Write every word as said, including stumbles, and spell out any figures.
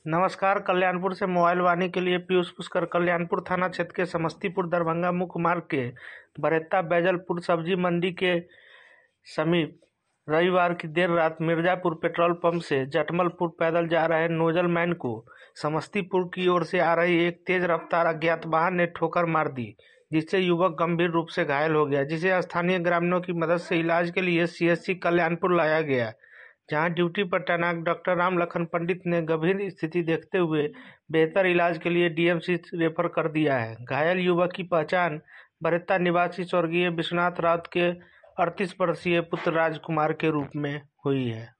नमस्कार। कल्याणपुर से मोबाइल वाणी के लिए पीयूष पुष्कर। कल्याणपुर थाना क्षेत्र के समस्तीपुर दरभंगा मुख्य मार्ग के बरेत्ता बैजलपुर सब्जी मंडी के समीप रविवार की देर रात मिर्जापुर पेट्रोल पंप से जटमलपुर पैदल जा रहे नोजल मैन को समस्तीपुर की ओर से आ रही एक तेज रफ्तार अज्ञात वाहन ने ठोकर मार दी, जिससे युवक गंभीर रूप से घायल हो गया, जिसे स्थानीय ग्रामीणों की मदद से इलाज के लिए सीएचसी कल्याणपुर लाया गया, जहां ड्यूटी पर तैनात डॉक्टर राम लखन पंडित ने गंभीर स्थिति देखते हुए बेहतर इलाज के लिए डीएमसी रेफर कर दिया है। घायल युवक की पहचान बरेत्ता निवासी स्वर्गीय विश्वनाथ राउत के अड़तीस वर्षीय पुत्र राजकुमार के रूप में हुई है।